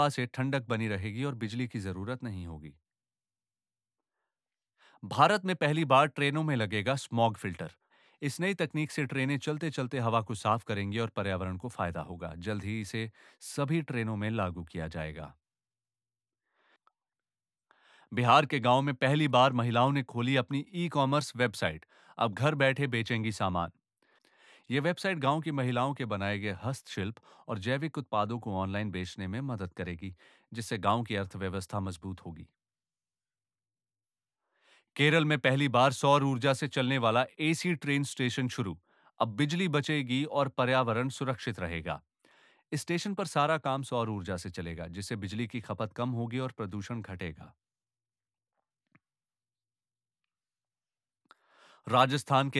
से ठंडक बनी रहेगी और बिजली की जरूरत नहीं होगी। भारत में पहली बार ट्रेनों में लगेगा स्मॉग फिल्टर। इस नई तकनीक से ट्रेनें चलते चलते हवा को साफ करेंगी और पर्यावरण को फायदा होगा। जल्द ही इसे सभी ट्रेनों में लागू किया जाएगा। बिहार के गांव में पहली बार महिलाओं ने खोली अपनी ई कॉमर्स वेबसाइट। अब घर बैठे बेचेंगी सामान। ये वेबसाइट गांव की महिलाओं के बनाए गए हस्तशिल्प और जैविक उत्पादों को ऑनलाइन बेचने में मदद करेगी, जिससे गांव की अर्थव्यवस्था मजबूत होगी। केरल में पहली बार सौर ऊर्जा से चलने वाला एसी ट्रेन स्टेशन शुरू। अब बिजली बचेगी और पर्यावरण सुरक्षित रहेगा। इस स्टेशन पर सारा काम सौर ऊर्जा से चलेगा, जिससे बिजली की खपत कम होगी और प्रदूषण घटेगा। राजस्थान के